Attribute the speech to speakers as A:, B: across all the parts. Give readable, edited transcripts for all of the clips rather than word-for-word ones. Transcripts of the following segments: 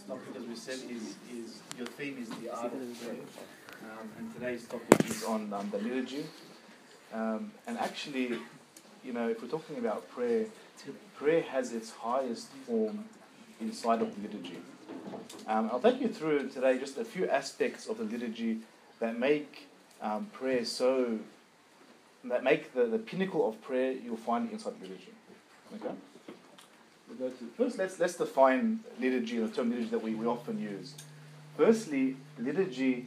A: topic, as we said, is your theme is the art of prayer. And today's topic is on the liturgy. And actually, if we're talking about prayer, prayer has its highest form inside of the liturgy. I'll take you through today just a few aspects of the liturgy that make prayer that make the pinnacle of prayer you'll find inside the liturgy. Okay? We'll go to, first, let's define liturgy, the term liturgy that we often use. Firstly, liturgy.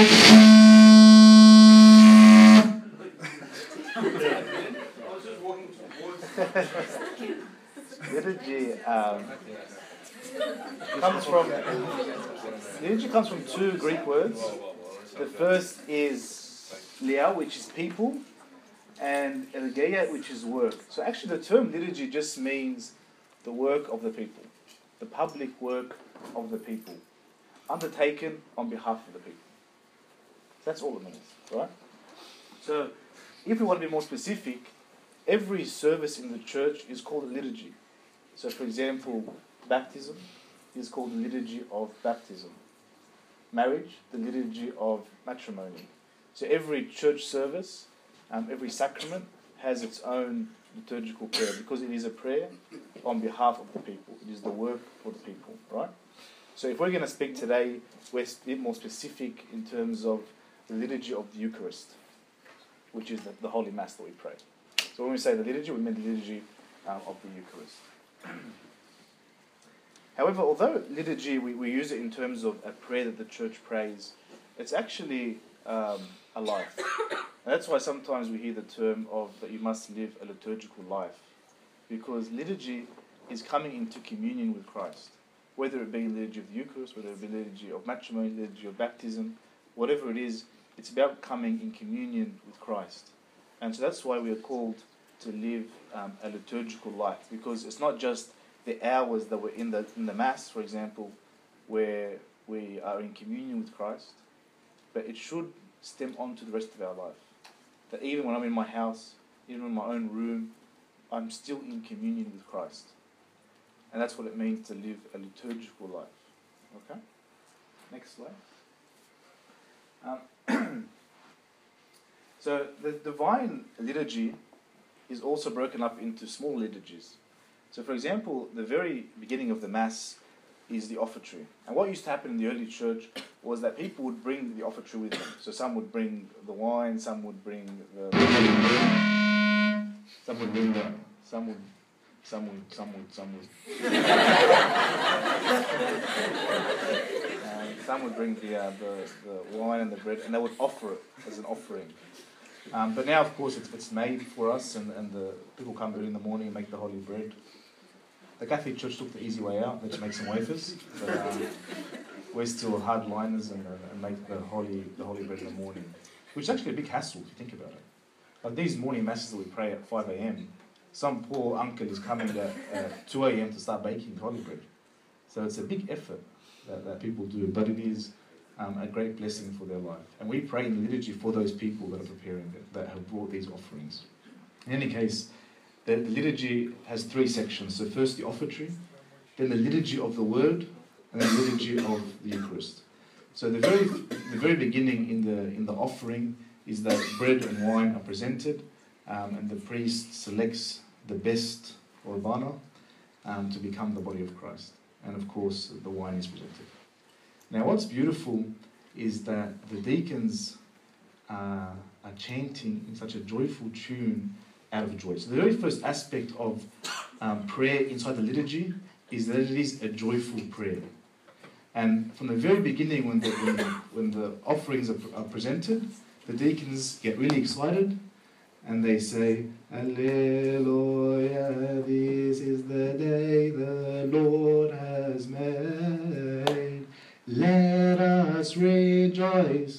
A: Liturgy comes from two Greek words. The first is lia, which is people, and ergeia, which is work. So actually the term liturgy just means the work of the people, the public work of the people, undertaken on behalf of the people. So that's all it means, right? So if we want to be more specific, every service in the church is called a liturgy. So for example, baptism is called the liturgy of baptism. Marriage, the liturgy of matrimony. So every church service, every sacrament has its own liturgical prayer because it is a prayer on behalf of the people. It is the work for the people, right? So if we're going to speak today, we're a bit more specific in terms of the liturgy of the Eucharist, which is the Holy Mass that we pray. So when we say the liturgy, we mean the liturgy of the Eucharist. However, although liturgy, we use it in terms of a prayer that the church prays, it's actually a life. And that's why sometimes we hear the term of that you must live a liturgical life. Because liturgy is coming into communion with Christ. Whether it be liturgy of the Eucharist, whether it be liturgy of matrimony, liturgy of baptism, whatever it is, it's about coming in communion with Christ. And so that's why we are called to live a liturgical life. Because it's not just the hours that we're in the Mass, for example, where we are in communion with Christ, but it should stem on to the rest of our life. That even when I'm in my house, even in my own room, I'm still in communion with Christ. And that's what it means to live a liturgical life. Okay? Next slide. So the divine liturgy is also broken up into small liturgies. So for example, the very beginning of the Mass is the offertory. And what used to happen in the early church was that people would bring the offertory with them. So some would bring the wine, some would bring some would bring the wine and the bread, and they would offer it as an offering. But now, of course, it's made for us, and the people come early in the morning and make the holy bread. The Catholic Church took the easy way out, they just make some wafers. But we're still hardliners and make the holy bread in the morning, which is actually a big hassle if you think about it. Like these morning masses that we pray at 5 a.m, some poor uncle is coming at 2 a.m. to start baking holy bread. So it's a big effort that people do, but it is a great blessing for their life. And we pray in the liturgy for those people that are preparing it, that have brought these offerings. In any case, the liturgy has three sections. So first the offertory, then the liturgy of the Word, and then the liturgy of the Eucharist. So the very beginning in the offering is that bread and wine are presented, and the priest selects the best orbana to become the body of Christ. And of course, the wine is presented. Now, what's beautiful is that the deacons are chanting in such a joyful tune out of joy. So the very first aspect of prayer inside the liturgy is that it is a joyful prayer. And from the very beginning, when the offerings are presented, the deacons get really excited and they say, Alleluia, this is the day the Lord has made. Let us rejoice.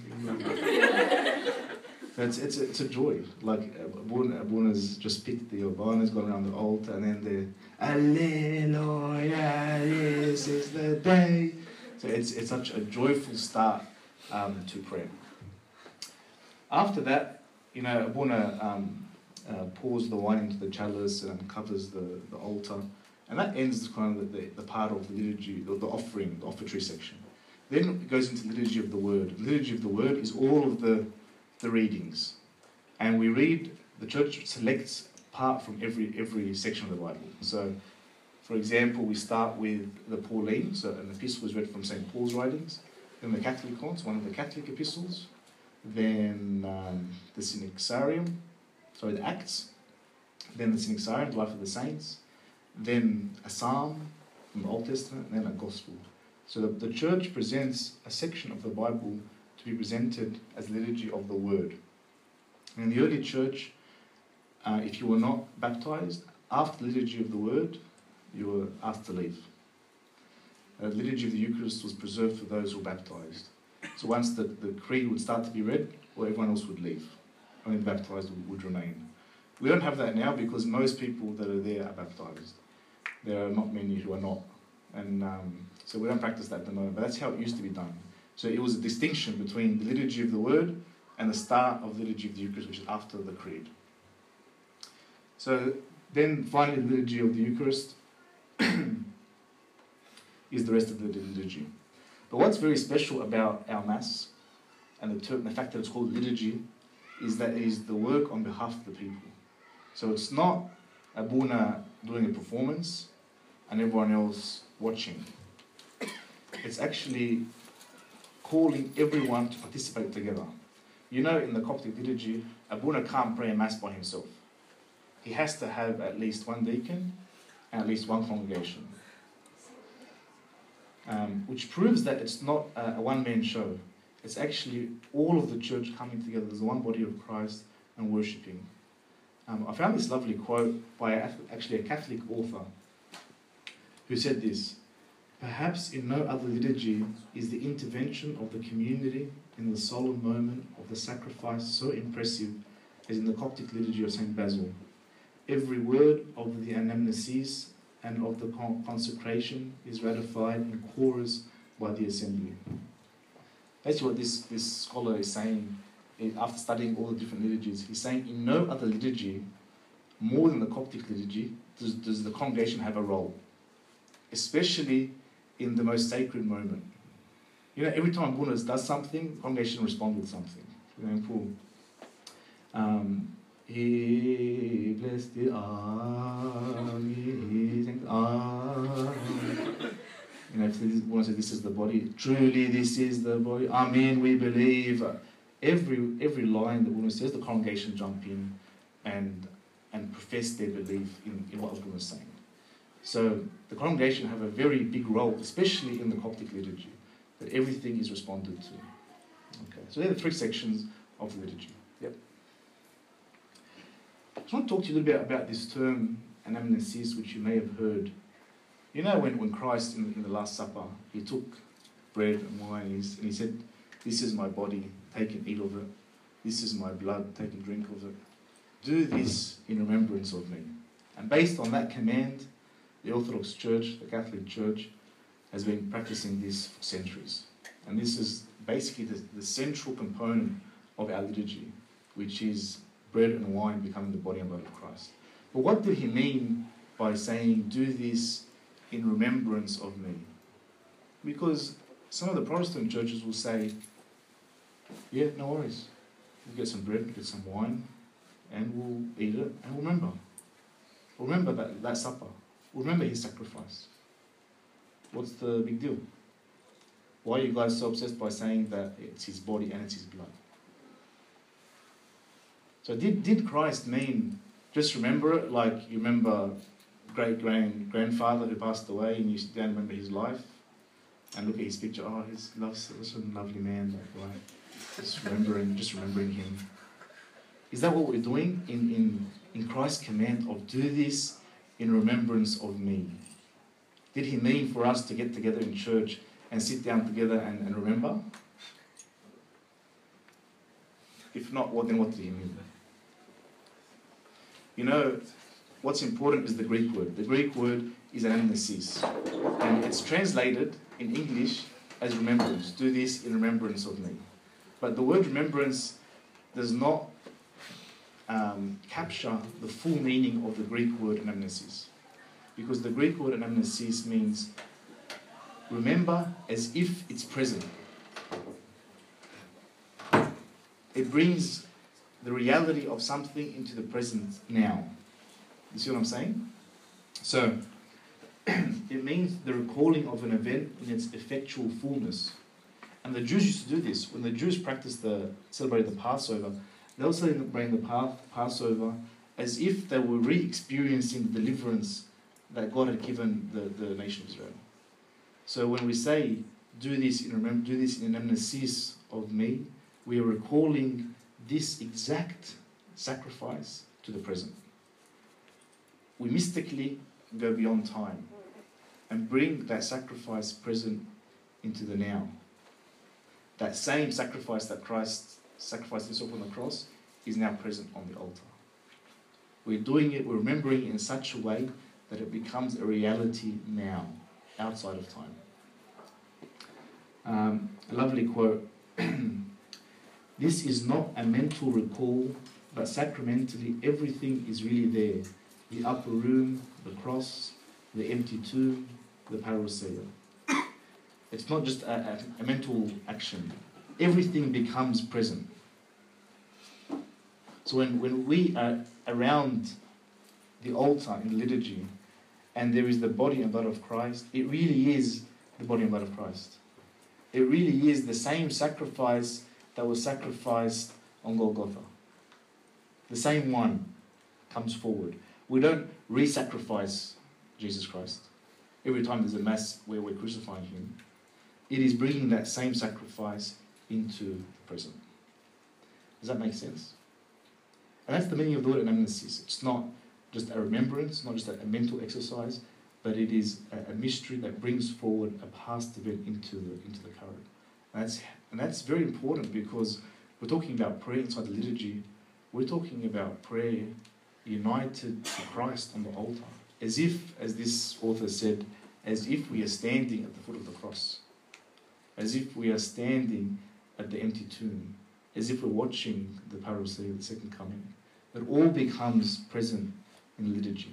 A: It's a joy. Like Abuna's just picked the Urbana's gone around the altar, and then the Alleluia, this is the day. So it's such a joyful start to prayer. After that, Abuna pours the wine into the chalice and covers the altar, And that ends kind of the part of the liturgy, the offering, the offertory section. Then it goes into the liturgy of the word. The liturgy of the word is all of the readings. And we read, the church selects part from every section of the Bible. So, for example, we start with the Pauline, so an epistle is read from St. Paul's writings, then the Catholicons, one of the Catholic epistles, then the Synaxarium, the Acts, then the Synaxarium, the Life of the Saints, then a Psalm from the Old Testament, and then a Gospel. So the church presents a section of the Bible to be presented as liturgy of the Word. And in the early church, if you were not baptized, after the liturgy of the Word, you were asked to leave. The liturgy of the Eucharist was preserved for those who were baptized. So once the creed would start to be read, well, everyone else would leave. Only the baptized would remain. We don't have that now because most people that are there are baptized. There are not many who are not. And so we don't practice that at the moment, but that's how it used to be done. So it was a distinction between the liturgy of the Word and the start of the liturgy of the Eucharist, which is after the creed. So then finally the liturgy of the Eucharist is the rest of the liturgy. But what's very special about our Mass and the fact that it's called liturgy is that it is the work on behalf of the people. So it's not Abuna doing a performance and everyone else watching. It's actually calling everyone to participate together. You know, in the Coptic liturgy, Abuna can't pray a Mass by himself. He has to have at least one deacon and at least one congregation. Which proves that it's not a one-man show. It's actually all of the church coming together as one body of Christ and worshipping. I found this lovely quote by actually a Catholic author who said this: "Perhaps in no other liturgy is the intervention of the community in the solemn moment of the sacrifice so impressive as in the Coptic liturgy of St. Basil. Every word of the anamnesis and of the consecration is ratified in chorus by the assembly." That's what this scholar is saying after studying all the different liturgies. He's saying in no other liturgy, more than the Coptic liturgy, does the congregation have a role, especially in the most sacred moment. You know, every time Abuna does something, the congregation responds with something. For example, He blessed the army, you know, if Abuna says this is the body, truly this is the body, Amen, we believe. Every line that Abuna says, the congregation jump in and profess their belief in what Abuna is saying. So the congregation have a very big role, especially in the Coptic liturgy, that everything is responded to. Okay, so there are the three sections of the liturgy. Yep. I just want to talk to you a little bit about this term, anamnesis, which you may have heard. You know, when Christ, in the Last Supper, he took bread and wine and he said, "This is my body, take and eat of it. This is my blood, take and drink of it. Do this in remembrance of me." And based on that command, the Orthodox Church, the Catholic Church, has been practicing this for centuries. And this is basically the central component of our liturgy, which is bread and wine becoming the body and blood of Christ. But what did he mean by saying, "Do this in remembrance of me"? Because some of the Protestant churches will say, "Yeah, no worries. We'll get some bread, get some wine, and we'll eat it, and we'll remember. We'll remember that supper. We'll remember his sacrifice. What's the big deal? Why are you guys so obsessed by saying that it's his body and it's his blood?" So did Christ mean just remember it like you remember great-grandfather who passed away and you don't remember his life and look at his picture, oh, he's such a lovely man, that guy. Just remembering him. Is that what we're doing in Christ's command of do this in remembrance of me? Did he mean for us to get together in church and sit down together and remember? If not, then what did he mean? You know, what's important is the Greek word. The Greek word is anamnesis. And it's translated in English as remembrance. Do this in remembrance of me. But the word remembrance does not capture the full meaning of the Greek word anamnesis. because the Greek word anamnesis means remember as if it's present. It brings the reality of something into the present now. You see what I'm saying? So, it means the recalling of an event in its effectual fullness. And the Jews used to do this. When the Jews celebrated the Passover, they were celebrating the Passover as if they were re-experiencing the deliverance that God had given the nation of Israel. So when we say, do this in anamnesis of me, we are recalling this exact sacrifice to the present. We mystically go beyond time and bring that sacrifice present into the now. That same sacrifice that Christ sacrificed himself on the cross is now present on the altar. We're doing it, we're remembering it in such a way that it becomes a reality now, outside of time. A lovely quote. This is not a mental recall, but sacramentally everything is really there. The upper room, the cross, the empty tomb, the parousia. It's not just a mental action. Everything becomes present. So when we are around the altar in the liturgy, and there is the body and blood of Christ, it really is the body and blood of Christ. It really is the same sacrifice that was sacrificed on Golgotha. The same one comes forward. We don't re-sacrifice Jesus Christ every time there's a mass where we're crucifying him. It is bringing that same sacrifice into the present. Does that make sense? And that's the meaning of the word anamnesis. It's not just a remembrance, not just a mental exercise, but it is a mystery that brings forward a past event into the current. And that's very important, because we're talking about prayer inside the liturgy. We're talking about prayer united to Christ on the altar. As if, as this author said, as if we are standing at the foot of the cross. As if we are standing at the empty tomb. As if we're watching the parousia, the second coming. It all becomes present in liturgy.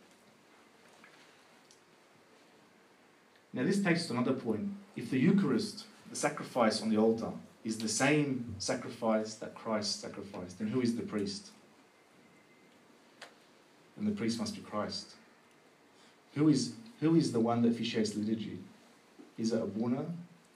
A: Now this takes us to another point. If the Eucharist, the sacrifice on the altar, is the same sacrifice that Christ sacrificed, then who is the priest? And the priest must be Christ. Who is the one that officiates liturgy? Is it Abuna?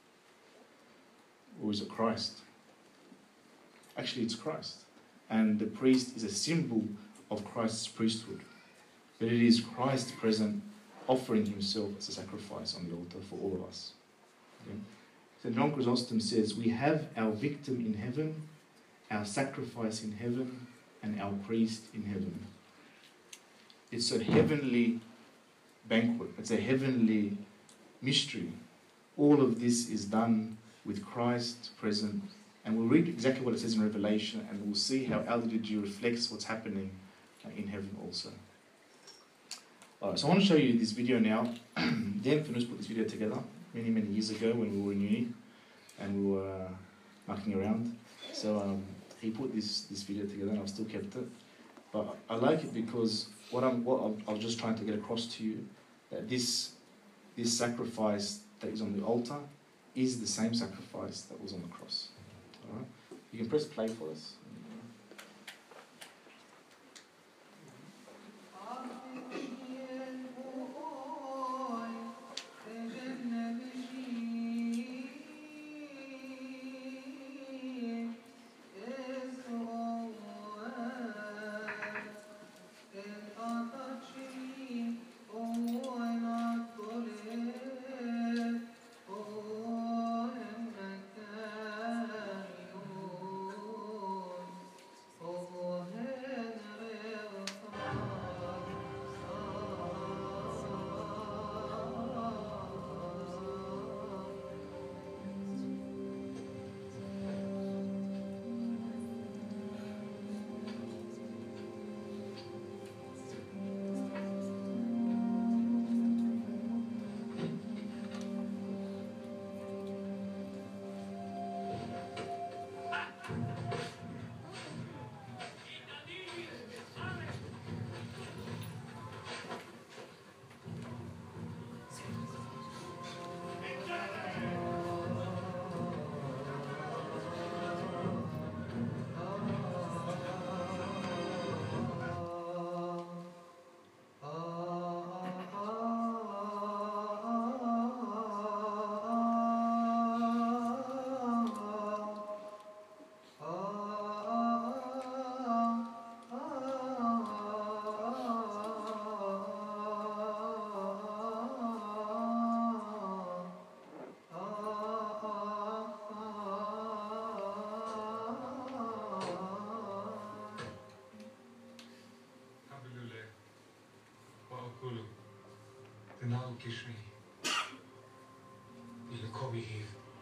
A: Or is it Christ? Actually, it's Christ. And the priest is a symbol of Christ's priesthood. But it is Christ present, offering himself as a sacrifice on the altar for all of us. Okay? St. John Chrysostom says, we have our victim in heaven, our sacrifice in heaven, and our priest in heaven. It's a heavenly banquet. It's a heavenly mystery. All of this is done with Christ present. And we'll read exactly what it says in Revelation, and we'll see how our liturgy reflects what's happening in heaven also. Alright, so I want to show you this video now. Dan Finus put this video together many, many years ago when we were in uni and we were mucking around. So he put this video together, and I've still kept it. But I like it because what I was just trying to get across to you, that this sacrifice that is on the altar is the same sacrifice that was on the cross. All right? You can press play for us.
B: Kishmi, ile Kobe Hiv.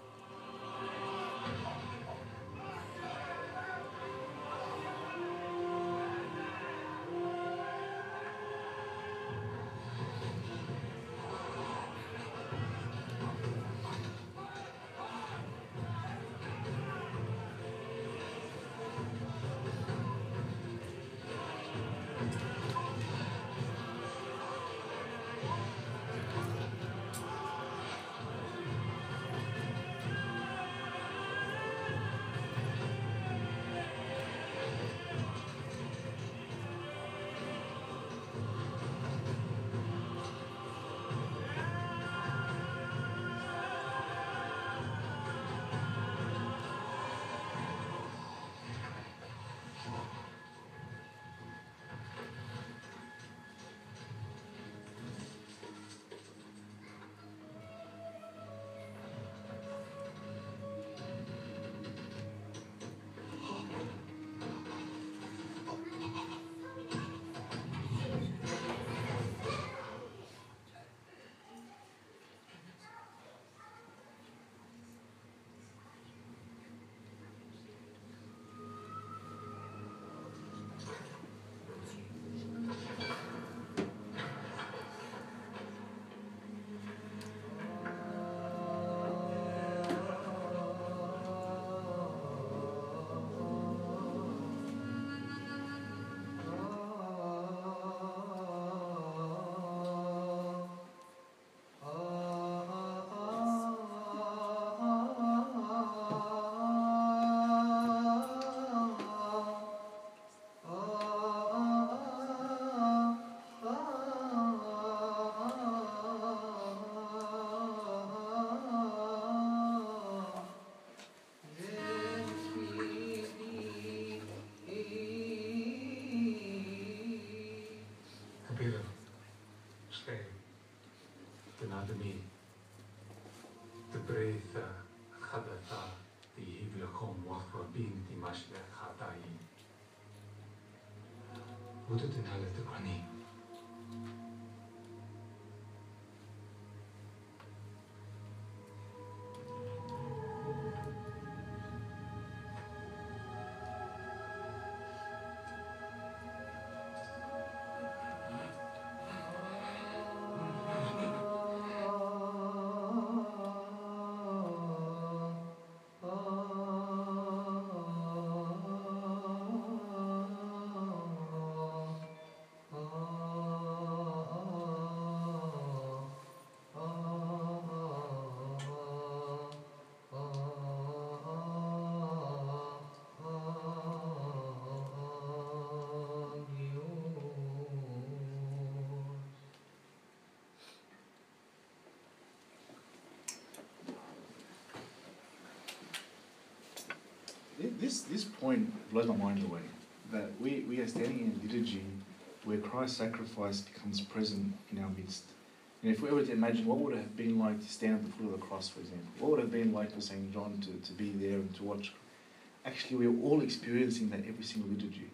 A: This point blows my mind away, that we are standing in a liturgy where Christ's sacrifice becomes present in our midst. And if we were to imagine what would it have been like to stand at the foot of the cross, for example, what would it have been like for St. John to be there and to watch? Actually, we're all experiencing that every single liturgy.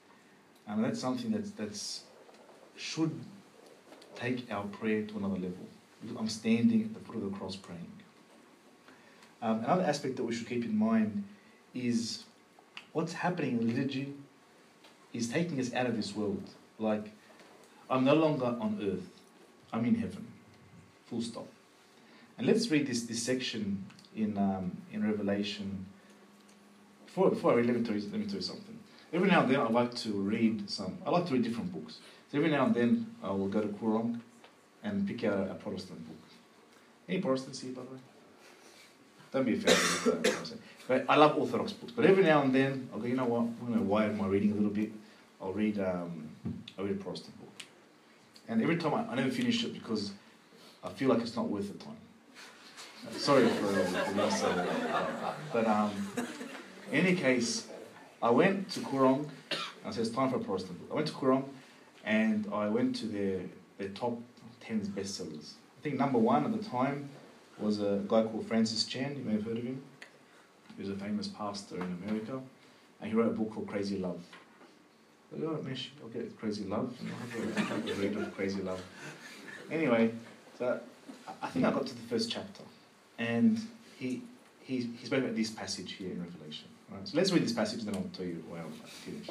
A: And that's something that's should take our prayer to another level. I'm standing at the foot of the cross praying. Another aspect that we should keep in mind is what's happening in liturgy is taking us out of this world. Like, I'm no longer on earth, I'm in heaven, full stop. And let's read this section in Revelation. Before I read, let me tell you something. Every now and then I like to read different books. So every now and then I will go to Koorong and pick out a Protestant book. Any Protestants here, by the way? Don't be offended with that. But I love Orthodox books. But every now and then I'll go, you know what, I'm going to widen my reading a little bit. I'll read a Protestant book. And every time I never finish it because I feel like it's not worth the time. Sorry for the say. But in any case, I went to Koorong. I said, it's time for a Protestant book. I went to Koorong and I went to their top 10 bestsellers. I think number one at the time was a guy called Francis Chan. You may have heard of him. He was a famous pastor in America. And he wrote a book called Crazy Love. I go, oh, Mesh, I'll get Crazy Love. And I'll have a read of Crazy Love. Anyway, so But I think I got to the first chapter, and he spoke about this passage here in Revelation. Right? So let's read this passage, then I'll tell you where I'll finish.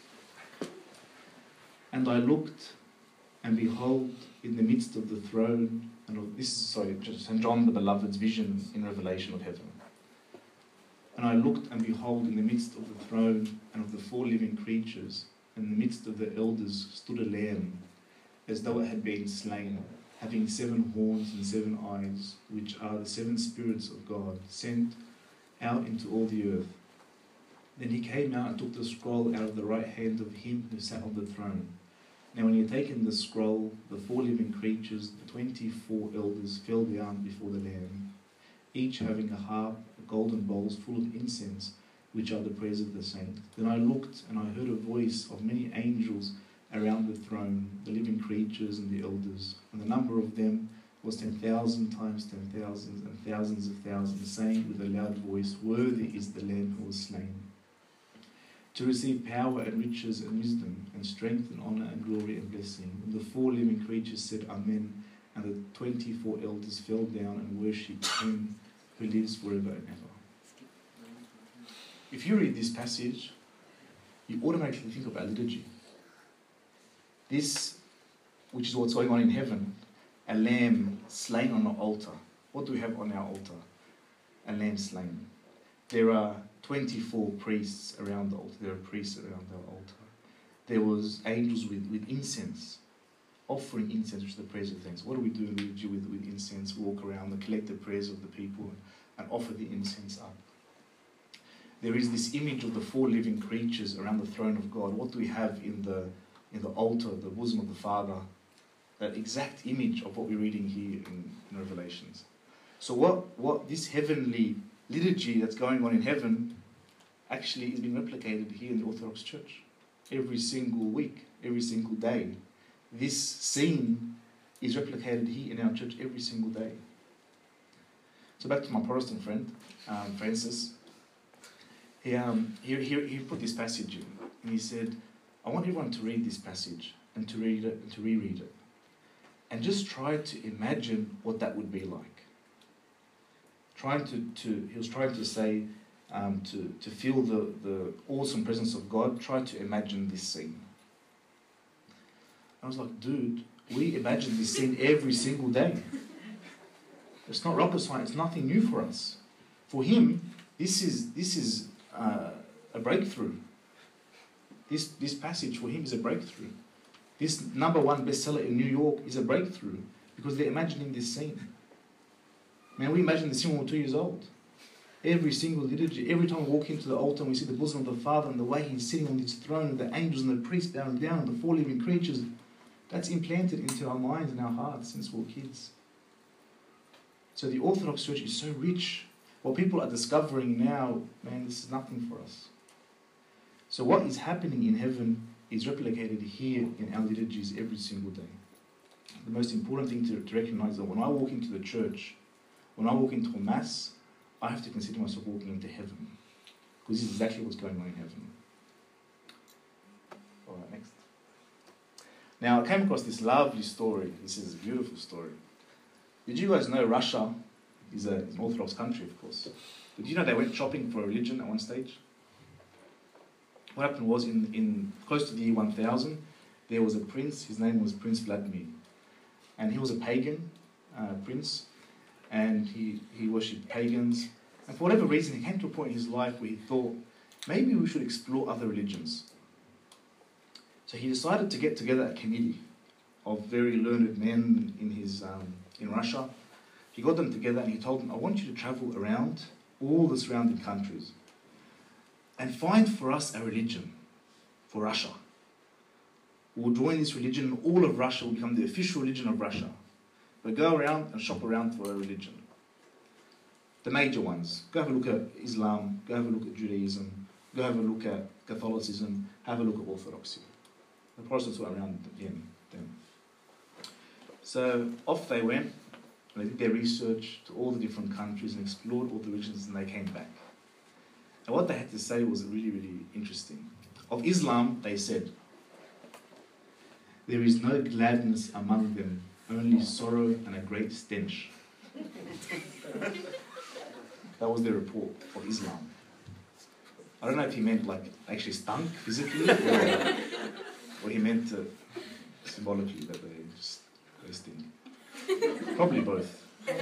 A: And I looked, and behold, in the midst of the throne, and this is St. John the Beloved's vision in Revelation of heaven. And I looked, and behold, in the midst of the throne and of the 4 living creatures, and in the midst of the elders stood a lamb, as though it had been slain, having 7 horns and 7 eyes, which are the 7 spirits of God, sent out into all the earth. Then he came out and took the scroll out of the right hand of him who sat on the throne. Now when he had taken the scroll, the 4 living creatures, the 24 elders, fell down before the Lamb, each having a harp, golden bowls full of incense, which are the prayers of the saints. Then I looked, and I heard a voice of many angels around the throne, the living creatures and the elders, and the number of them was 10,000 times 10,000 and thousands of thousands, saying with a loud voice, Worthy is the Lamb who was slain, to receive power and riches and wisdom and strength and honour and glory and blessing. And the 4 living creatures said, Amen, and the 24 elders fell down and worshipped him who lives forever and ever. If you read this passage, you automatically think about liturgy. This, which is what's going on in heaven, a lamb slain on an altar. What do we have on our altar? A lamb slain. There are 24 priests around the altar. There are priests around the altar. There was angels with incense, offering incense, which is the prayers of thanks. What do we do in liturgy with incense? Walk around and collect the prayers of the people and offer the incense up. There is this image of the 4 living creatures around the throne of God. What do we have in the altar, the bosom of the Father? That exact image of what we're reading here in Revelations. So what this heavenly liturgy that's going on in heaven actually is being replicated here in the Orthodox Church. Every single week, every single day. This scene is replicated here in our church every single day. So back to my Protestant friend, Francis. He put this passage in, and he said, I want everyone to read this passage and to read it and to reread it. And just try to imagine what that would be like. He was trying to say, to feel the awesome presence of God, try to imagine this scene. I was like, dude, we imagine this scene every single day. It's not rocket science, it's nothing new for us. For him, this is a breakthrough. This passage for him is a breakthrough. This #1 bestseller in New York is a breakthrough because they're imagining this scene. Man, we imagine this scene when we're 2 years old. Every single liturgy, every time we walk into the altar and we see the bosom of the Father and the way he's sitting on his throne, the angels and the priests bowing down, and the 4 living creatures, that's implanted into our minds and our hearts since we're kids. So the Orthodox Church is so rich. What people are discovering now, man, this is nothing for us. So what is happening in heaven is replicated here in our liturgies every single day. The most important thing to recognize is that when I walk into the church, when I walk into a mass, I have to consider myself walking into heaven. Because this is exactly what's going on in heaven. All right, next. Now, I came across this lovely story. This is a beautiful story. Did you guys know Russia is an Orthodox country, of course? Did you know they went shopping for a religion at one stage? What happened was in close to the year 1000, there was a prince. His name was Prince Vladimir. And he was a pagan prince. And he worshipped pagans. And for whatever reason, he came to a point in his life where he thought, maybe we should explore other religions. So he decided to get together a committee of very learned men in Russia. He got them together and he told them, I want you to travel around all the surrounding countries and find for us a religion for Russia. We'll join this religion and all of Russia will become the official religion of Russia. But go around and shop around for a religion. The major ones. Go have a look at Islam, go have a look at Judaism, go have a look at Catholicism, have a look at Orthodoxy. The Protestants were around again then. So off they went, and they did their research to all the different countries and explored all the religions, and they came back. And what they had to say was really, really interesting. Of Islam, they said, there is no gladness among them only sorrow and a great stench. That was their report of Islam. I don't know if he meant like actually stunk physically, or he meant symbolically that they stink. Probably both.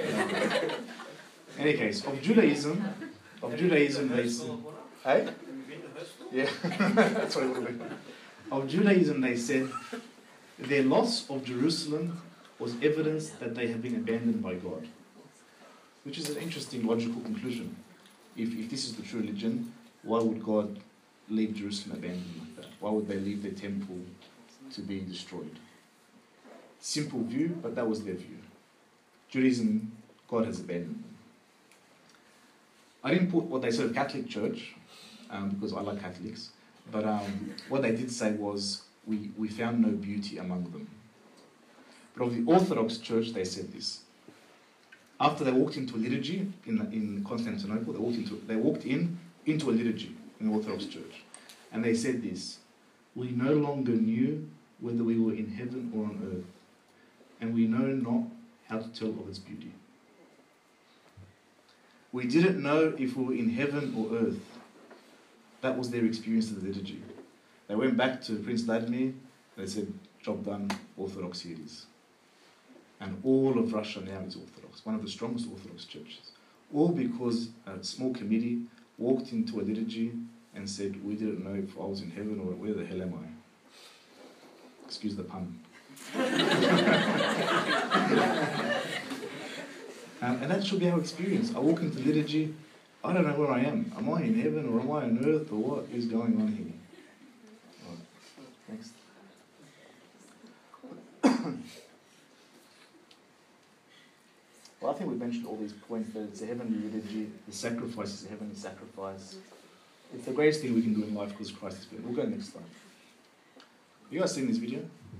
A: In any case, of Judaism they said, hey? Yeah, that's what it would have been. Of Judaism they said, their loss of Jerusalem was evidence that they had been abandoned by God. Which is an interesting logical conclusion. If this is the true religion, why would God leave Jerusalem abandoned like that? Why would they leave their temple to be destroyed? Simple view, but that was their view. Judaism, God has abandoned them. I didn't put what they said of Catholic Church, because I like Catholics, but what they did say was, we found no beauty among them. But of the Orthodox Church, they said this. After they walked into a liturgy in Constantinople, they walked into a liturgy in the Orthodox Church, and they said this: we no longer knew whether we were in heaven or on earth, and we know not how to tell of its beauty. We didn't know if we were in heaven or earth. That was their experience of the liturgy. They went back to Prince Vladimir, they said, job done, Orthodox here it is. And all of Russia now is Orthodox, one of the strongest Orthodox churches. All because a small committee walked into a liturgy and said, we didn't know if I was in heaven or where the hell am I? Excuse the pun. And that should be our experience. I walk into liturgy, I don't know where I am. Am I in heaven or am I on earth, or what is going on here? Right. Next. Well, I think we mentioned all these points, that it's a heavenly liturgy, the sacrifice is a heavenly sacrifice. It's the greatest thing we can do in life because Christ is better. We'll go next time. You guys seen this video?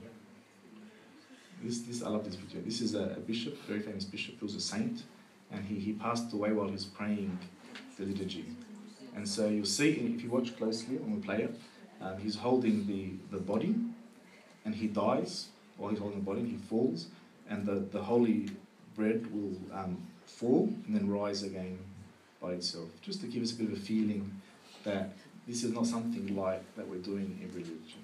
A: I love this video. This is a bishop, very famous bishop, he was a saint, and he passed away while he was praying the liturgy. And so you'll see, if you watch closely when we play it, he's holding the body, and he dies while he's holding the body, and he falls, and the holy bread will fall and then rise again by itself, just to give us a bit of a feeling that this is not something light that we're doing in religion.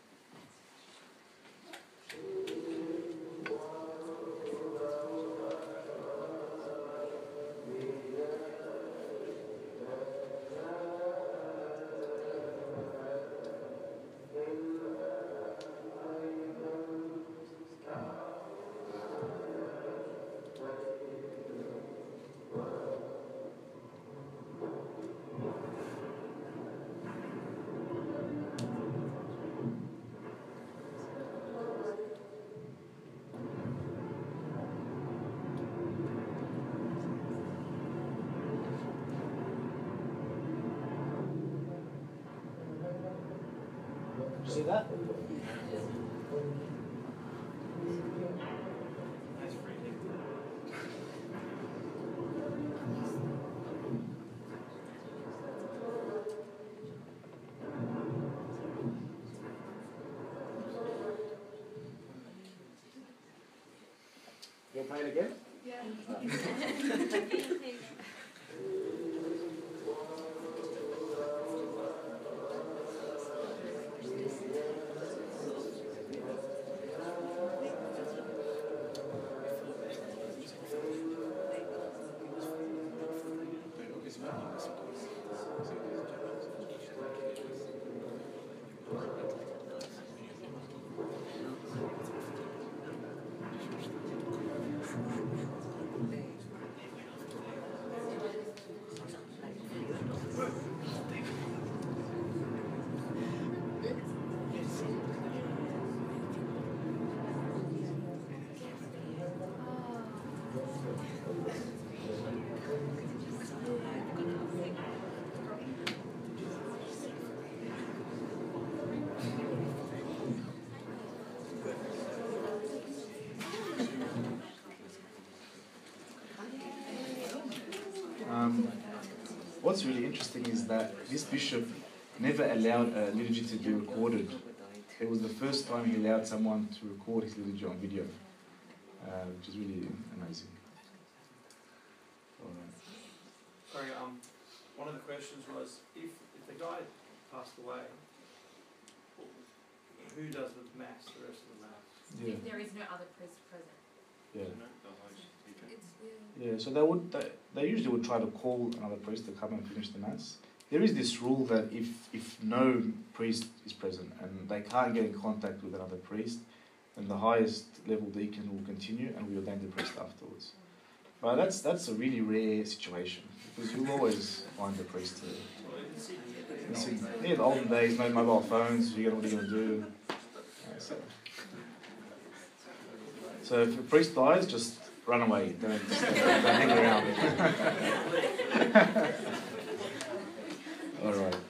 A: See that? You'll play it again?
B: Yeah.
A: What's really interesting is that this bishop never allowed a liturgy to be recorded. It was the first time he allowed someone to record his liturgy on video. which is really amazing. All right.
B: Sorry, one of the questions was, if the guy passed away, who does the mass, the rest of the mass?
A: Yeah.
C: If there is no other priest present.
A: Yeah. Yeah. So they usually would try to call another priest to come and finish the mass. There is this rule that if no priest is present and they can't get in contact with another priest, then the highest level deacon will continue and we ordain the priest afterwards. But that's a really rare situation because you'll always find the priest. In the olden days, no mobile phones. What are you going to do? So if a priest dies, just run away. Don't hang around. All right.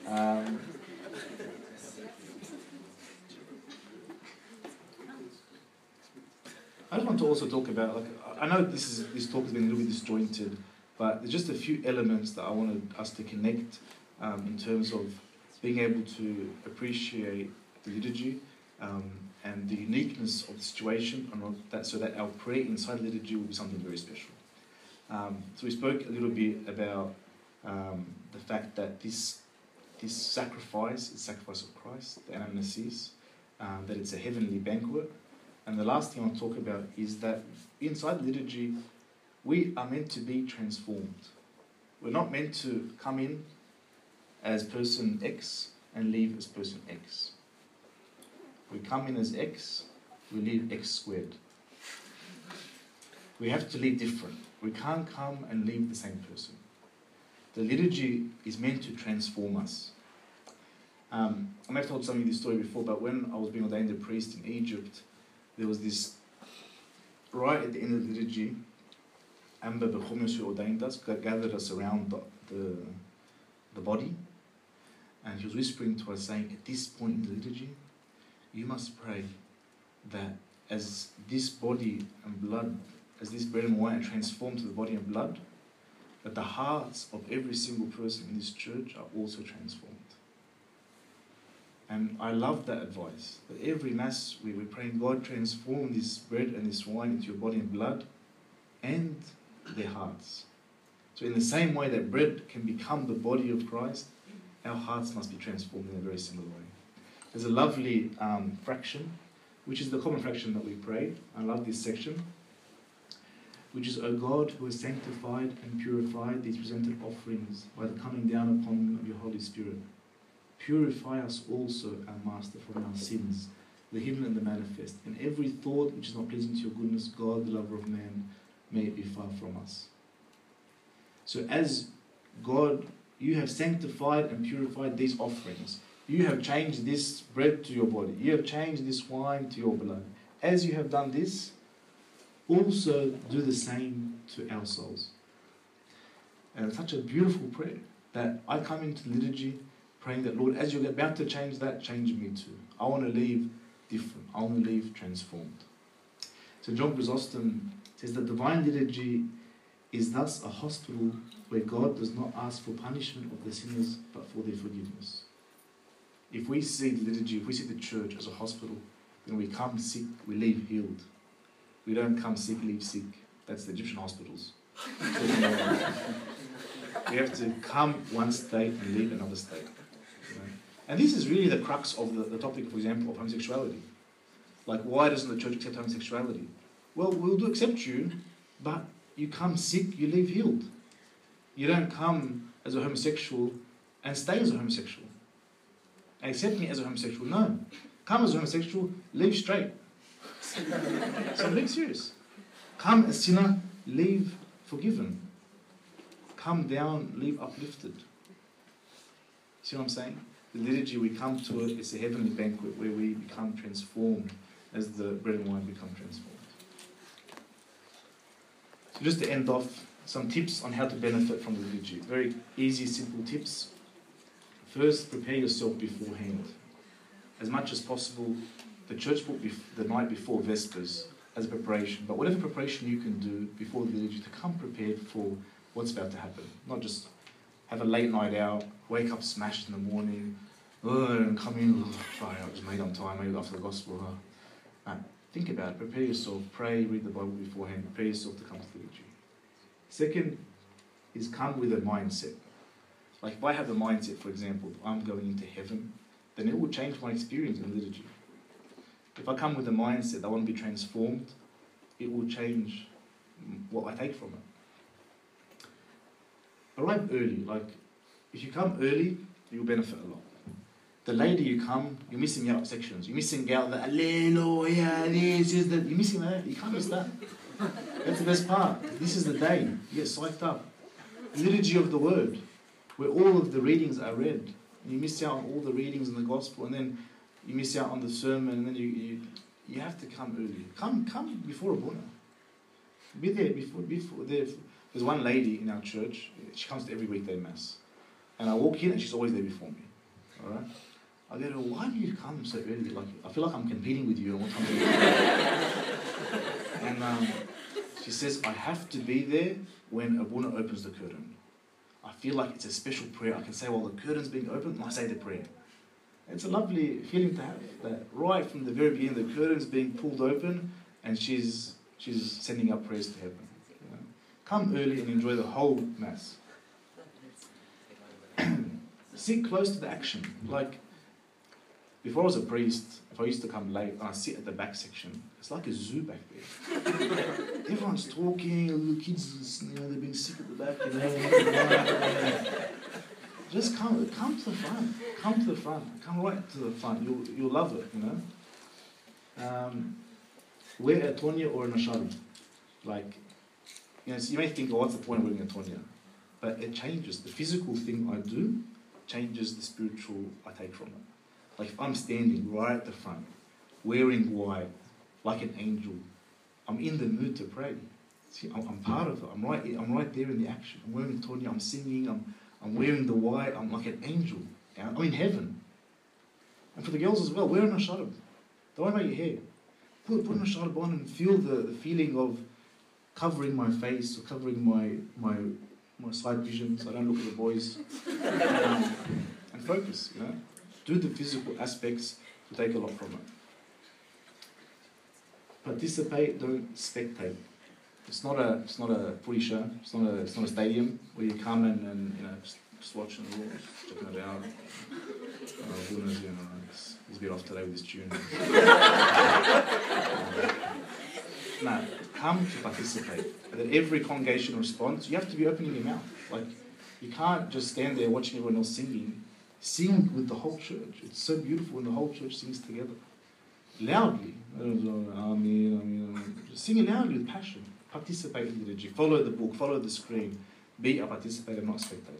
A: I just want to also talk about, I know this talk has been a little bit disjointed, but there's just a few elements that I wanted us to connect in terms of being able to appreciate the liturgy and the uniqueness of the situation, and so that our prayer inside liturgy will be something very special. So we spoke a little bit about the fact that this sacrifice is the sacrifice of Christ, the anamnesis, that it's a heavenly banquet. And the last thing I want to talk about is that inside liturgy, we are meant to be transformed. We're not meant to come in as person X and leave as person X. We come in as X, we leave X squared. We have to leave different. We can't come and leave the same person. The liturgy is meant to transform us. I may have told some of you this story before, but when I was being ordained a priest in Egypt, there was this, right at the end of the liturgy, Amber Bechomius, who ordained us, gathered us around the body, and he was whispering to us, saying, at this point in the liturgy, you must pray that as this body and blood, as this bread and wine are transformed to the body and blood, that the hearts of every single person in this church are also transformed. And I love that advice, that every Mass we're praying, God, transform this bread and this wine into your body and blood and their hearts. So in the same way that bread can become the body of Christ, our hearts must be transformed in a very similar way. There's a lovely fraction, which is the common fraction that we pray. I love this section, which is, O God, who has sanctified and purified these presented offerings by the coming down upon them of your Holy Spirit. Purify us also, our Master, from our sins, the hidden and the manifest, and every thought which is not pleasing to your goodness, God, the lover of man, may it be far from us. So as God, you have sanctified and purified these offerings. You have changed this bread to your body. You have changed this wine to your blood. As you have done this, also do the same to our souls. And it's such a beautiful prayer that I come into the liturgy praying that, Lord, as you're about to change that, change me too. I want to leave different. I want to leave transformed. So John Chrysostom says that divine liturgy is thus a hospital where God does not ask for punishment of the sinners, but for their forgiveness. If we see the liturgy, if we see the church as a hospital, then we come sick, we leave healed. We don't come sick, leave sick. That's the Egyptian hospitals. We have to come one state and leave another state. You know? And this is really the crux of the topic, for example, of homosexuality. Like, why doesn't the church accept homosexuality? Well, we'll do accept you, but you come sick, you leave healed. You don't come as a homosexual and stay as a homosexual. Accept me as a homosexual. No. Come as a homosexual, leave straight. So I'm being serious. Come a sinner, leave forgiven. Come down, leave uplifted. See what I'm saying? The liturgy, we come to it, it's a heavenly banquet where we become transformed as the bread and wine become transformed. So just to end off, some tips on how to benefit from the liturgy. Very easy, simple tips. First, prepare yourself beforehand. As much as possible, the church book the night before Vespers as a preparation, but whatever preparation you can do before the liturgy to come prepared for what's about to happen. Not just have a late night out, wake up smashed in the morning, and come in, sorry, I was made on time, maybe after the gospel. think about it. Prepare yourself. Pray, read the Bible beforehand. Prepare yourself to come to liturgy. Second is come with a mindset. Like if I have a mindset, for example, I'm going into heaven, then it will change my experience in liturgy. If I come with a mindset that I want to be transformed, it will change what I take from it. Arrive early. Like if you come early, you'll benefit a lot. The later you come, you're missing out sections. You're missing out the Alleluia, this is that. You're missing that. You can't miss that. That's the best part. This is the day. You get psyched up. Liturgy of the Word, where all of the readings are read. And you miss out on all the readings in the Gospel, and then you miss out on the sermon, and then you have to come early. Come before Abuna. Be there before there. There's one lady in our church. She comes to every weekday mass, and I walk in and she's always there before me. All right. I go to her, why do you come so early? Like I feel like I'm competing with you on what time you And she says, I have to be there when Abuna opens the curtain. I feel like it's a special prayer. I can say while the curtain's being opened, and I say the prayer. It's a lovely feeling to have that right from the very beginning. The curtain's being pulled open, and she's sending up prayers to heaven. You know? Come early and enjoy the whole mass. Sit close to the action. Like before I was a priest, if I used to come late, I sit at the back section. It's like a zoo back there. Everyone's talking, the kids, they've been sick at the back. Just come to the front. Come to the front. Come right to the front. You'll love it, Wear a tonya or a nashari. Like, so you may think, what's the point of wearing a tonya? But it changes. The physical thing I do changes the spiritual I take from it. Like if I'm standing right at the front, wearing white, like an angel, I'm in the mood to pray. See, I'm part of it. I'm right there in the action. I'm wearing tonya, I'm singing, I'm wearing the white, I'm like an angel. I'm in heaven. And for the girls as well, wear a nasharab. Don't worry about your hair. Put a nasharab on and feel the feeling of covering my face or covering my side vision so I don't look at the boys. And focus, Do the physical aspects to take a lot from it. Participate, don't spectate. It's not a footy show. It's not a stadium where you come and just watching the rules, checking it out. He's a bit off today with his tune. No, come to participate. That every congregation responds. You have to be opening your mouth. Like you can't just stand there watching everyone else singing. Sing with the whole church. It's so beautiful when the whole church sings together. Loudly. Just sing it loudly with passion. Participate in liturgy. Follow the book. Follow the screen. Be a participator, not a spectator.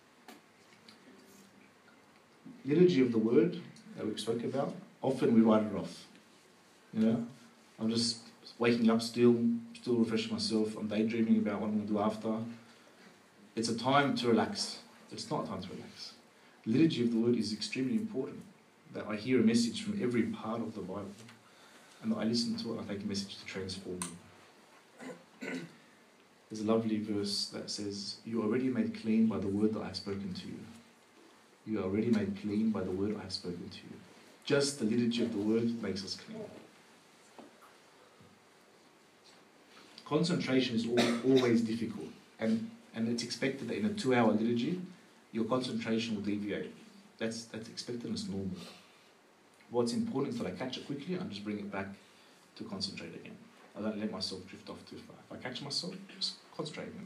A: Liturgy of the Word that we spoke about, often we write it off. I'm just waking up still refreshing myself. I'm daydreaming about what I'm going to do after. It's a time to relax. It's not a time to relax. Liturgy of the Word is extremely important. That I hear a message from every part of the Bible, and that I listen to it and I take a message to transform me. There's a lovely verse that says, "You are already made clean by the word that I have spoken to you." You are already made clean by the word I have spoken to you. Just the liturgy of the Word makes us clean. Concentration is always difficult, and it's expected that in a 2-hour liturgy, your concentration will deviate. That's expected and it's normal. What's important is that I catch it quickly and just bring it back to concentrate again. I don't let myself drift off too far. If I catch myself, just concentrate again.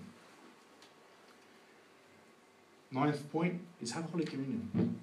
A: 9th point is have Holy Communion.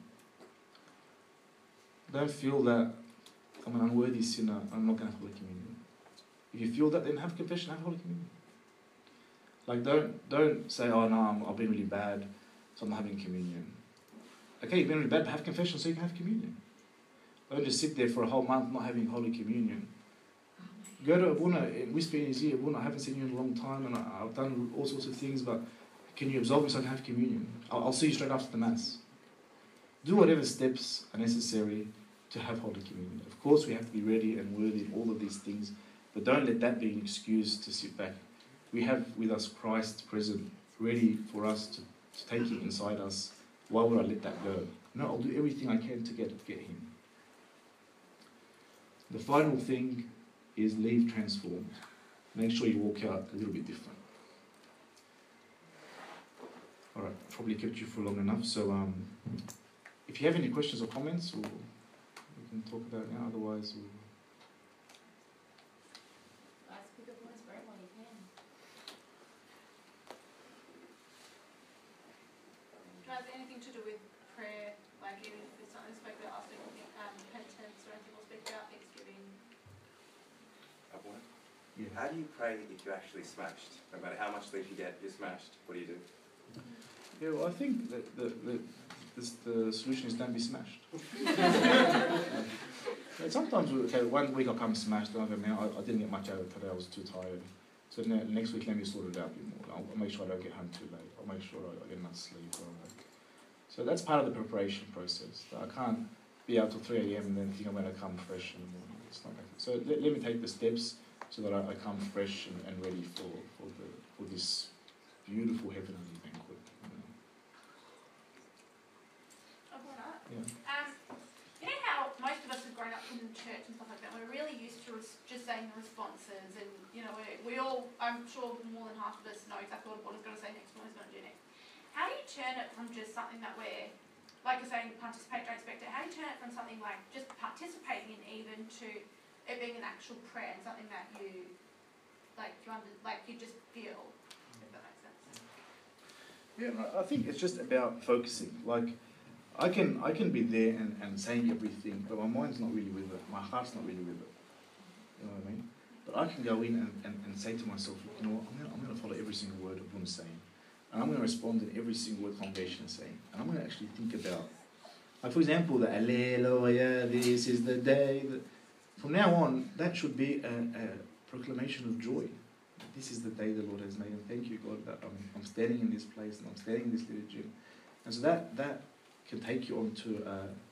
A: Don't feel that I'm an unworthy sinner, I'm not going to have Holy Communion. If you feel that, then have confession, have Holy Communion. Like don't say, oh no, I've been really bad, so I'm not having communion. Okay, you've been really bad, but have confession so you can have communion. Don't just sit there for a whole month not having Holy Communion. Go to Abuna and whisper in his ear, Abuna, I haven't seen you in a long time and I've done all sorts of things, but can you absolve me so I can have communion? I'll see you straight after the Mass. Do whatever steps are necessary to have Holy Communion. Of course, we have to be ready and worthy in all of these things, but don't let that be an excuse to sit back. We have with us Christ present, ready for us to take him inside us. Why would I let that go? No, I'll do everything I can to get him. The final thing is leave transformed. Make sure you walk out a little bit different. Alright, probably kept you for long enough, so if you have any questions or comments, we can talk about it now, otherwise we'll...
C: Has anything to do with prayer, like even if it's something spoke about asking penitence or anything, we'll speak about Thanksgiving?
A: Yeah.
D: How do you pray if you're actually smashed? No matter how much sleep you get, you're smashed. What do you do?
A: Yeah, well, I think that the solution is don't be smashed. And sometimes, okay, 1 week I come smashed, and I go, man, I didn't get much out of it today, I was too tired. So next week, let me sort it out a bit more. I'll make sure I don't get home too late. I'll make sure I get enough sleep. So that's part of the preparation process. I can't be out till 3 a.m. and then think I'm going to come fresh in the morning. It's not like that. So let me take the steps so that I come fresh and ready for this beautiful heavenly banquet. Yeah.
C: You know how most of us have grown up in church and stuff like that, we're really used to just saying the responses, and you know, we all, I'm sure more than half of us know exactly what Abuna's going to say next, what he's going to do next. How do you turn it from just something that we're, like you're saying, participate, don't expect it, how do you turn it from something like just participating in even to it being an actual prayer and something that you, you just feel, if that makes sense?
A: Yeah, I think it's just about focusing. Like, I can be there and saying everything, but my mind's not really with it. My heart's not really with it. You know what I mean? But I can go in and say to myself, look, you know what, I'm going to follow every single word Abuna's saying. And I'm going to respond in every single word congregation is saying. And I'm going to actually think about, like for example, the Alleluia, this is the day. From now on, that should be a proclamation of joy. This is the day the Lord has made, and thank you, God, that I'm standing in this place and I'm standing in this liturgy. And so that can take you on to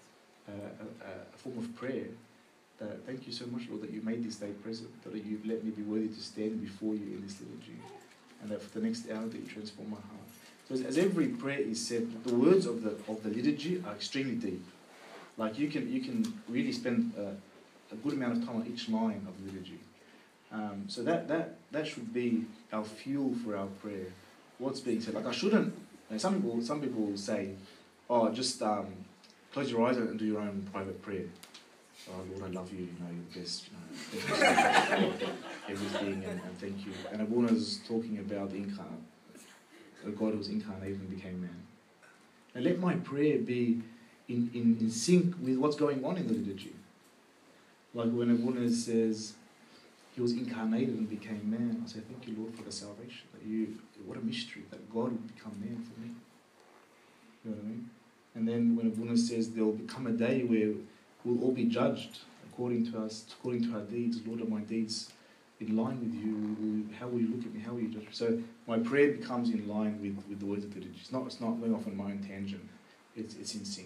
A: a form of prayer. That thank you so much, Lord, that you made this day present, that you've let me be worthy to stand before you in this liturgy, and that for the next hour that you transform my heart. So as every prayer is said, the words of the liturgy are extremely deep. Like you can really spend a good amount of time on each line of the liturgy. So that should be our fuel for our prayer. What's being said? Like I shouldn't. You know, some people will say, "Oh, just close your eyes and do your own private prayer." Oh Lord, I love you. You know, you're the best. You know, everything, and thank you. And Abuna's talking about the incarnate, a God who was incarnated and became man. And let my prayer be in sync with what's going on in the liturgy. Like when Abuna says, he was incarnated and became man, I say, thank you, Lord, for the salvation. What a mystery, that God would become man for me. You know what I mean? And then when Abuna says there will become a day where we'll all be judged according to our deeds. Lord, are my deeds in line with you? How will you look at me? How will you judge me? So my prayer becomes in line with the words of the liturgy. It's not going off on my own tangent. It's in sync.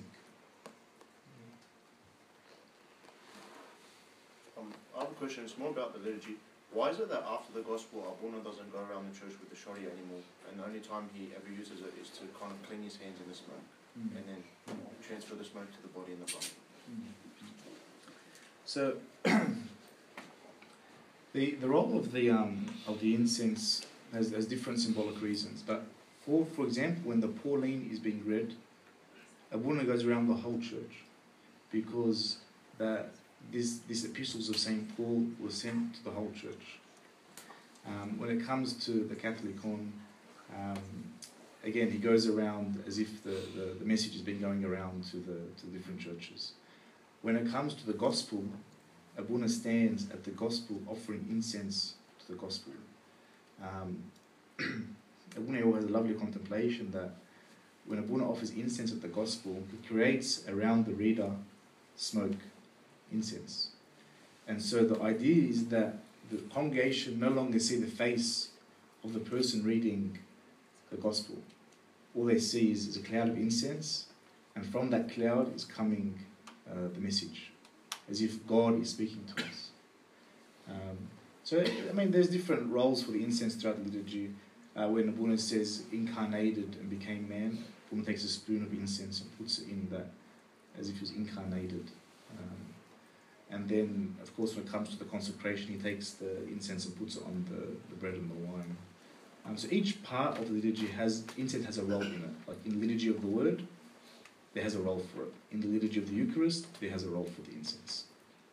E: I have a question. It's more about the liturgy. Why is it that after the gospel, Abuna doesn't go around the church with the shori anymore, and the only time he ever uses it is to kind of clean his hands in the smoke, and then transfer the smoke to the body and the blood?
A: So the role of the incense has different symbolic reasons. But for example, when the Pauline is being read, Abuna goes around the whole church, because these epistles of St. Paul were sent to the whole church. When it comes to the Catholicon, again, he goes around as if the message has been going around to the different churches. When it comes to the gospel, Abuna stands at the gospel offering incense to the gospel. Abuna has a lovely contemplation that when Abuna offers incense at the gospel, he creates around the reader smoke, incense. And so the idea is that the congregation no longer see the face of the person reading the gospel. All they see is a cloud of incense, and from that cloud is coming the message, as if God is speaking to us. So, I mean, there's different roles for the incense throughout the liturgy. When Abuna says incarnated and became man, Abuna takes a spoon of incense and puts it in that, as if he was incarnated. And then, of course, when it comes to the consecration, he takes the incense and puts it on the bread and the wine. So each part of the liturgy incense has a role in it. Like in the liturgy of the word, there has a role for it. In the liturgy of the Eucharist, there has a role for the incense.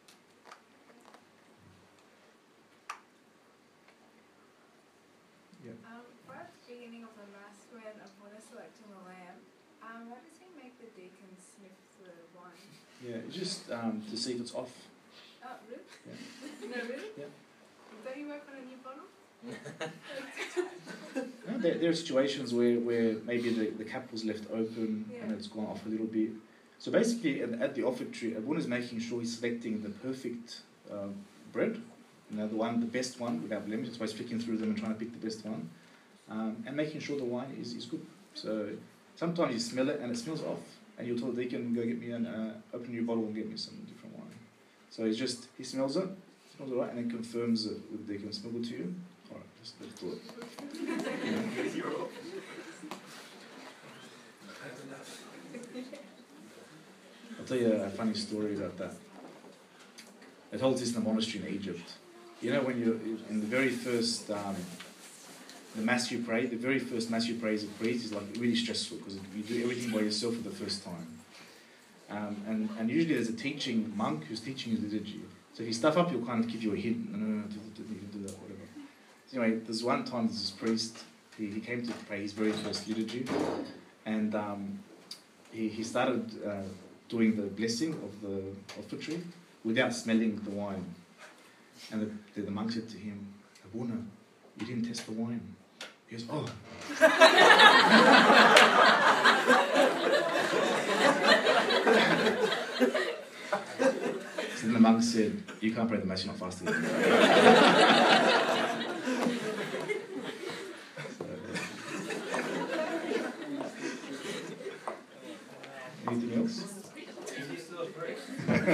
A: Yeah.
F: Right at the beginning of the Mass, when Abuna is selecting the lamb, why does he make the deacon sniff the wine?
A: Yeah, it's just to see if it's off.
F: Oh, really?
A: Yeah.
F: No, really?
A: Yeah.
F: Don't you work on a new bottle?
A: No, there are situations where maybe the cap was left open and it's gone off a little bit. So basically, at the offertory, Abuna is making sure he's selecting the perfect bread, the best one without blemish. That's why he's flicking through them and trying to pick the best one, and making sure the wine is good. So sometimes you smell it and it smells off, and you'll tell the deacon, go get me open your bottle and get me some different wine. So he smells it, smells it right, and then confirms it with the deacon. Smell good to you? All right, just let's do it. I'll tell you a funny story about that. I told this in a monastery in Egypt. You know, when you're in the very first the Mass you pray, the very first Mass you pray as a priest is like really stressful because you do everything by yourself for the first time. And usually there's a teaching monk who's teaching you liturgy. So if you stuff up, he'll kind of give you a hint. No, you can do that, whatever. So anyway, there's one time this priest, he came to pray his very first liturgy, and he started doing the blessing of the offertory without smelling the wine. And the monk said to him, Abuna, you didn't test the wine. He goes, oh. So then the monk said, you can't pray the Mass, you're not fasting. Anything else?
B: Is he still a priest?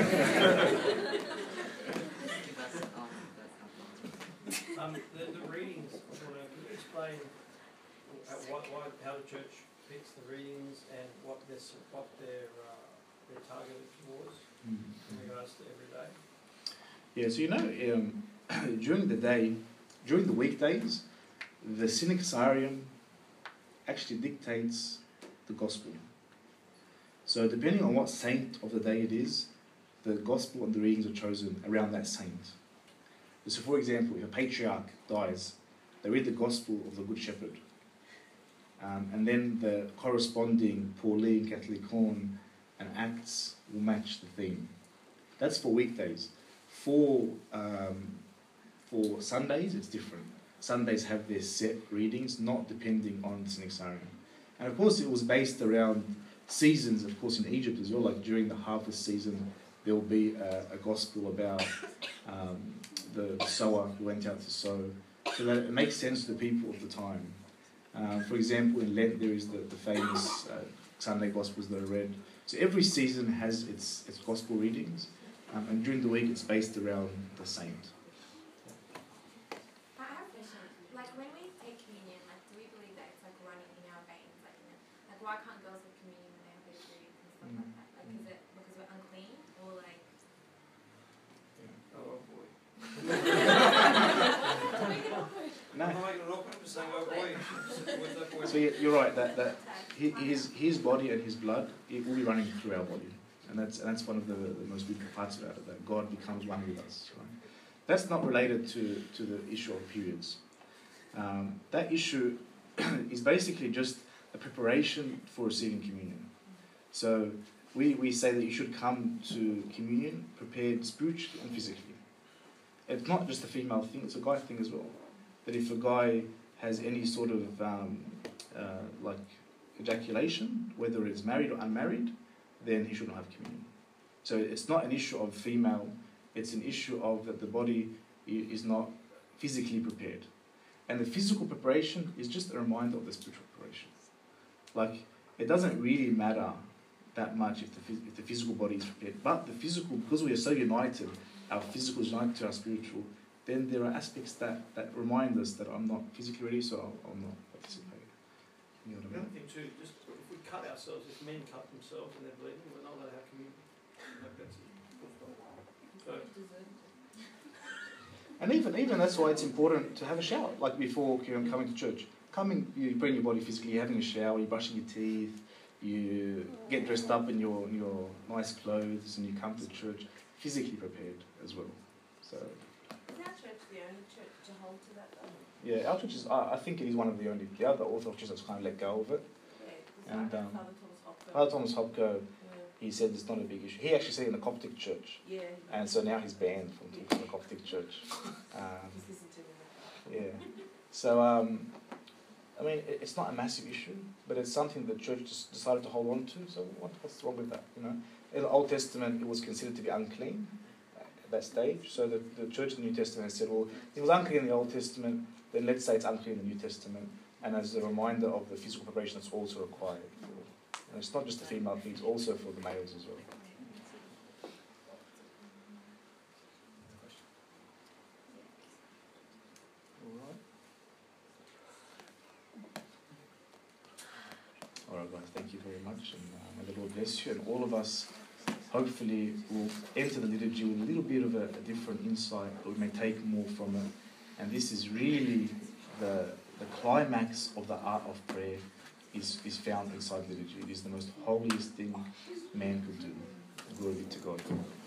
B: The readings, can you explain how the church picks the readings and what they're targeted towards in regards to every day?
A: Yeah, so during the weekdays, the Synaxarium actually dictates the gospel. So depending on what saint of the day it is, the gospel and the readings are chosen around that saint. So for example, if a patriarch dies, they read the gospel of the Good Shepherd. And then the corresponding Pauline, Catholicon, and Acts will match the theme. That's for weekdays. For Sundays, it's different. Sundays have their set readings, not depending on the Synaxarium. And of course, it was based around seasons, of course, in Egypt as well. Like during the harvest season, there will be a gospel about the sower who went out to sow, so that it makes sense to the people of the time. For example, in Lent, there is the famous Sunday Gospels that are read. So every season has its gospel readings, and during the week, it's based around the saint.
G: I have a question. Like when we take communion, like do we believe that it's like running in our veins? Like why can't girls have communion when they have their periods and stuff like that? Like is it because we're unclean or like?
B: Oh boy.
A: No.
B: I'm not making it awkward, I'm just saying, oh boy.
A: So you're right, that his body and his blood, it will be running through our body. And that's one of the most beautiful parts about it, that God becomes one with us. Right? That's not related to the issue of periods. That issue is basically just a preparation for receiving communion. So we say that you should come to communion prepared spiritually and physically. It's not just a female thing, it's a guy thing as well. That if a guy has any sort of like ejaculation, whether it's married or unmarried, then he should not have communion. So it's not an issue of female, it's an issue of that the body is not physically prepared. And the physical preparation is just a reminder of the spiritual preparation. Like, it doesn't really matter that much if the physical body is prepared. But the physical, because we are so united, our physical is united to our spiritual, then there are aspects that remind us that I'm not physically ready, so I'll not participate. You know what I
B: Another
A: mean?
B: thing too, just if we cut ourselves, if men cut themselves and they're bleeding, we're not allowed to have communion. Like that's it. So,
A: And even that's why it's important to have a shower, like before coming to church. You bring your body physically, you're having a shower, you're brushing your teeth, you get dressed up in your nice clothes, and you come to church physically prepared as well. So.
H: Is our church the only church to hold to that though?
A: Yeah, our church is. I think it is one of the only. The other Orthodox churches that's kind of let go of it.
H: Yeah,
A: And
H: Father Thomas Hopper.
A: Father Thomas Hopko, he said it's not a big issue. He actually said in the Coptic church,
H: Yeah.
A: and so now he's banned from talking to the Coptic church.
H: Just listen to him.
A: Yeah. So, I mean, it's not a massive issue, but it's something the church just decided to hold on to. So what's wrong with that? You know, in the Old Testament, it was considered to be unclean at that stage. So the church in the New Testament said, well, it was unclean in the Old Testament, then let's say it's unclean in the New Testament. And as a reminder of the physical preparation that's also required. And it's not just the female thing, it's also for the males as well. All right, guys, thank you very much, and may the Lord bless you, and all of us hopefully will enter the liturgy with a little bit of a different insight, that we may take more from it. And this is really the climax of the art of prayer is found inside liturgy. It is the most holiest thing man could do. Glory be to God.